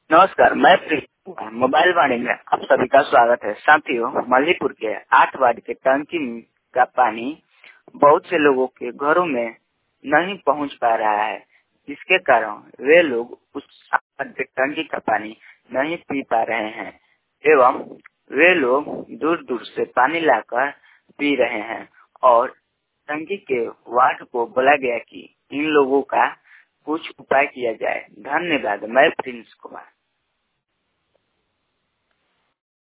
नमस्कार, मैं Prince Kumar. Mobile वाणी में आप सभी का स्वागत है। साथियों, मल्लीपुर के 8 वार्ड के टंकी का पानी बहुत से लोगों के घरों में नहीं पहुंच पा रहा है, जिसके कारण वे लोग उस टंकी का पानी नहीं पी पा रहे हैं एवं वे लोग दूर दूर से पानी लाकर पी रहे हैं और टंकी के वार्ड को बोला गया कि इन लोगों का कुछ उपाय किया जाए। धन्यवाद। मैं प्रिंस कुमार।